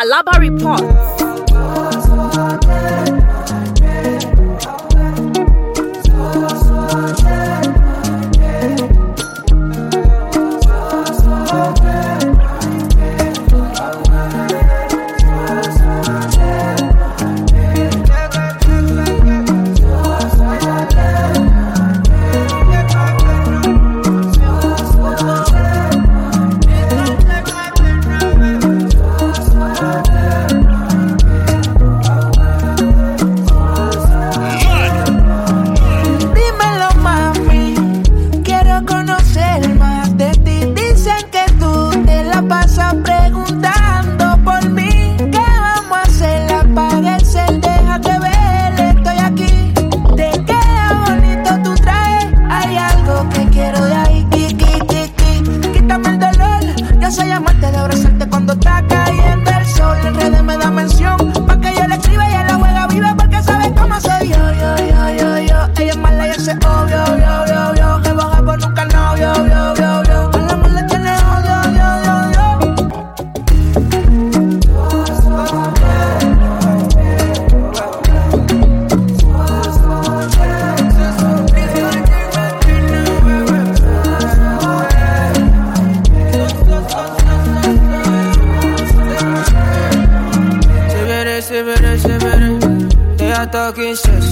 Alaba Reports. Talking shit,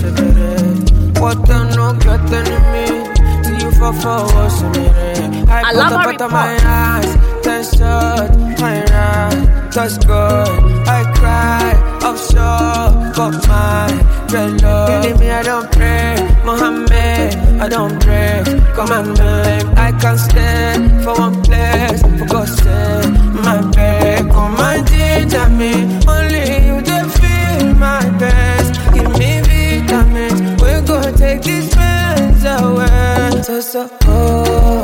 what the no got enemy? Do you fall for what's in it? I put the my eyes, then shut my eyes, that's good. I cry, offshore, got my dread love. Believe me, I don't pray, Mohammed, I don't pray. Commandment, I can't stand for one place, for God's sake, my babe, come and ginger me, only you they feel my best. Give me vitamins, we're gonna take these pains away. So, oh,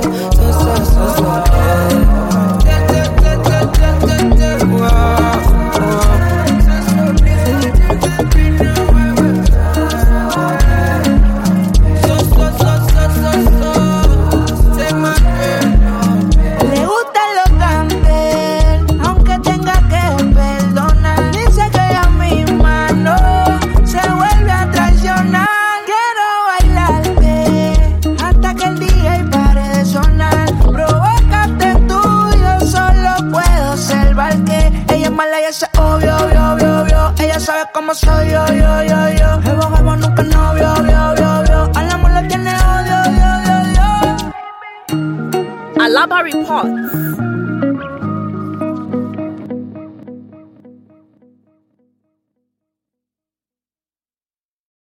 Le gusta lo candel, aunque tenga que perdonar. Dice que ella misma no se vuelve a traicionar. Quiero bailarte hasta que el DJ pare de sonar. Provócate tú, yo solo puedo salvar que ella es mala y eso es obvio, obvio, obvio, obvio. Ella sabe cómo soy yo. El bojabo nunca novio, al amor le tiene odio. Alaba Reports.